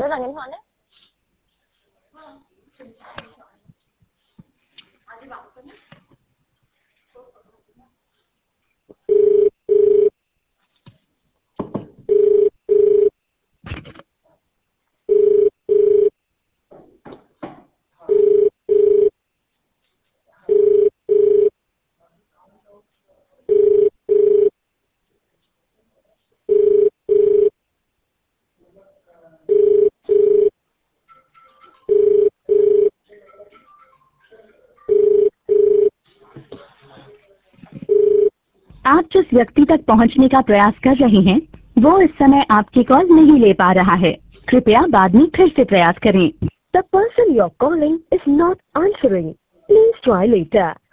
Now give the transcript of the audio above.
都賺緊飯咧。 आप जिस व्यक्ति तक पहुंचने का प्रयास कर रहे हैं वो इस समय आपकी कॉल नहीं ले पा रहा है। कृपया बाद में फिर से प्रयास करें। The person you're calling is not answering. Please try later.